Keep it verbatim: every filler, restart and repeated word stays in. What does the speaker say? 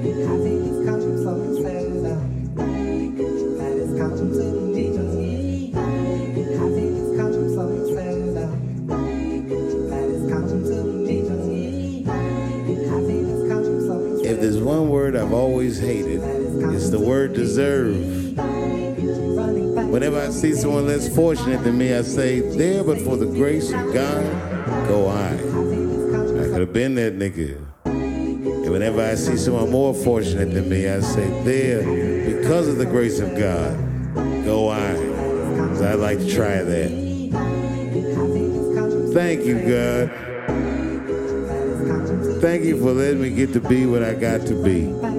Happiness comes from seldom. That is come to me. Happiness comes from seldom. That is come to me. Happiness comes from. If there's one word I've always hated, it's the word deserve. Whenever I see someone less fortunate than me, I say, there but for the grace of God, go I. I could have been that nigga. And whenever I see someone more fortunate than me, I say, there, because of the grace of God, go I. Because I'd like to try that. Thank you, God. Thank you for letting me get to be what I got to be.